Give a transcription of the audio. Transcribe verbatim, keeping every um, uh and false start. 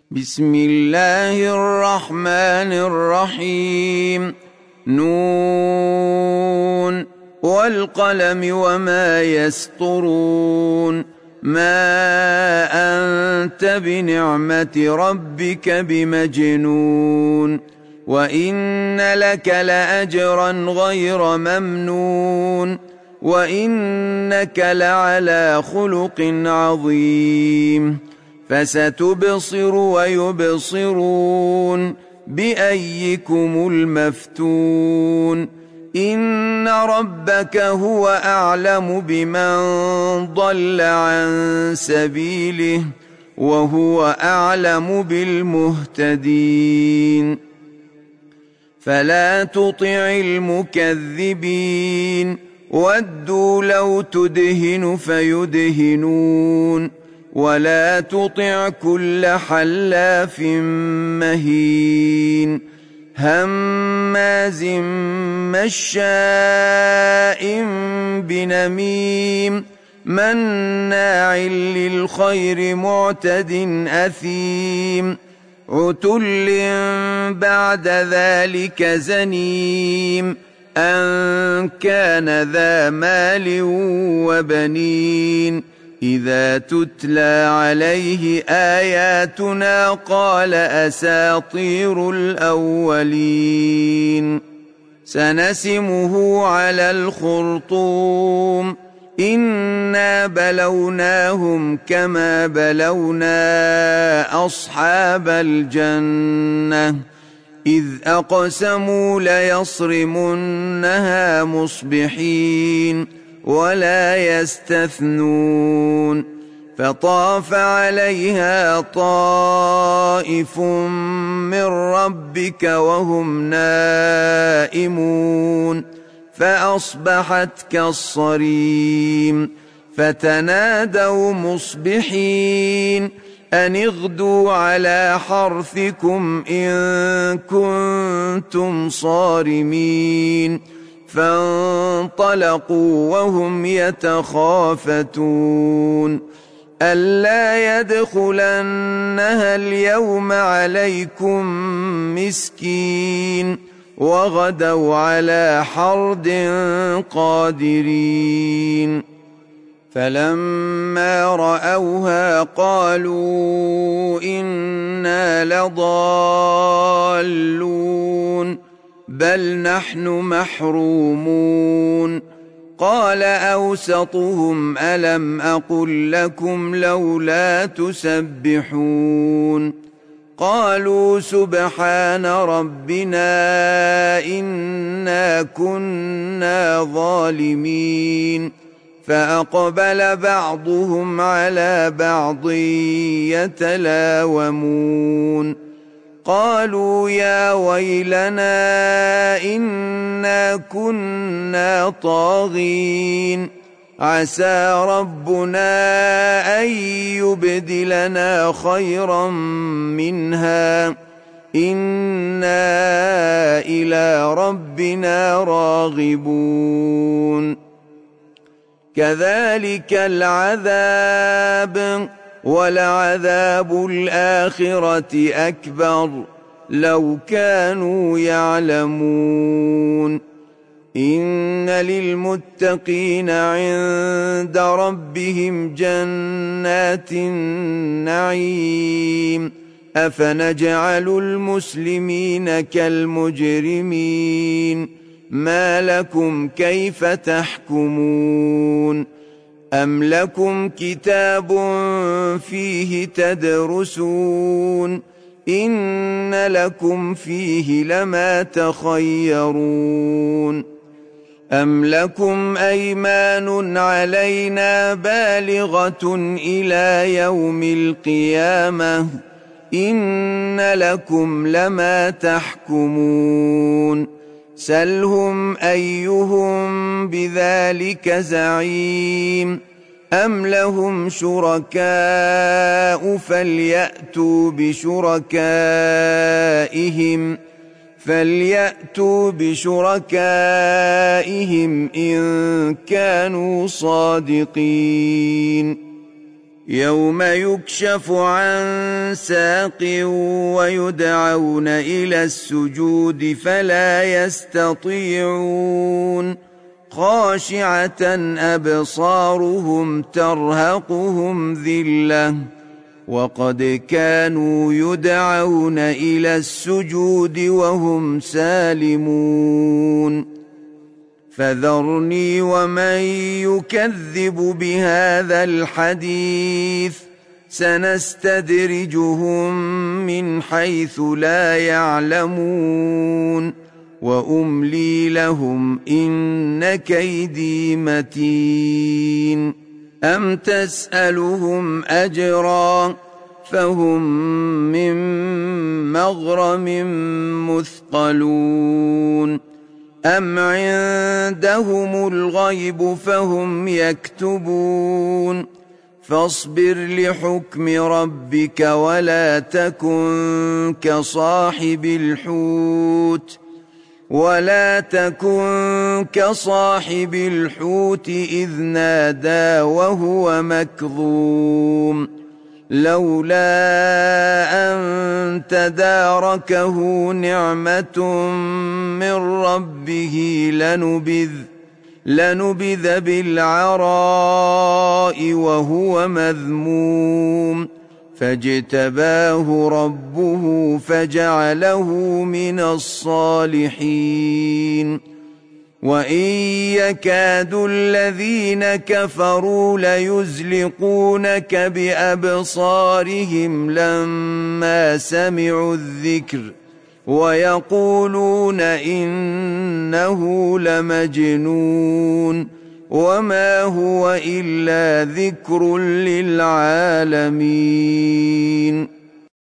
بسم الله الرحمن الرحيم. نون والقلم وما يسطرون. ما أنت بنعمة ربك بمجنون. وإن لك لأجرا غير ممنون. وإنك لعلى خلق عظيم. فستبصر ويبصرون بأيكم المفتون. إن ربك هو أعلم بمن ضل عن سبيله وهو أعلم بالمهتدين. فلا تطع المكذبين ودوا لو تدهن فيدهنون. ولا تطع كل حلاف مهين هماز مشاء بنميم مناع للخير معتد أثيم عتل بعد ذلك زنيم أن كان ذا مال وبنين. إذا تتلى عليه آياتنا قال أساطير الأولين. سنسمه على الخرطوم. إنا بلوناهم كما بلونا أصحاب الجنة إذ أقسموا ليصرمنها مصبحين ولا يستثنون. فطاف عليها طائف من ربك وهم نائمون فأصبحت كالصريم. فتنادوا مصبحين أن اغدوا على حرثكم إن كنتم صارمين. فانطلقوا وهم يتخافتون ألا يدخلنها اليوم عليكم مسكين. وغدوا على حرد قادرين. فلما رأوها قالوا إنا لضالون بل نحن محرومون. قال أوسطهم ألم أقل لكم لولا تسبحون. قالوا سبحان ربنا إنا كنا ظالمين. فأقبل بعضهم على بعض يتلاومون. قالوا يا ويلنا إنا كنا طاغين. عسى ربنا أن يبدلنا خيرا منها إنا إلى ربنا راغبون. كذلك العذاب ولعذاب الآخرة أكبر لو كانوا يعلمون. إن للمتقين عند ربهم جنات النعيم. أفنجعل المسلمين كالمجرمين ما لكم كيف تحكمون. أم لكم كتاب فيه تدرسون إن لكم فيه لما تخيرون. أم لكم أيمان علينا بالغة إلى يوم القيامة إن لكم لما تحكمون. سلهم أيهم بذلك زعيم. أم لهم شركاء فليأتوا بشركائهم فليأتوا بشركائهم إن كانوا صادقين. يوم يكشف عن ساق ويدعون إلى السجود فلا يستطيعون خاشعة أبصارهم ترهقهم ذلة وقد كانوا يدعون إلى السجود وهم سالمون فذرني ومن يكذب بهذا الحديث سنستدرجهم من حيث لا يعلمون وأملي لهم إن كيدي متين أم تسألهم أجرا فهم من مغرم مثقلون أم عندهم الغيب فهم يكتبون فاصبر لحكم ربك ولا تكن كصاحب الحوت ولا تكن كصاحب الحوت إذ نادى وهو مكظوم لولا أن تداركه نعمة من ربه لنبذ لنبذ بالعراء وهو مذموم فاجتباه ربه فجعله من الصالحين وإن يكاد الذين كفروا ليزلقونك بأبصارهم لما سمعوا الذكر ويقولون إنه لمجنون وما هو إلا ذكر للعالمين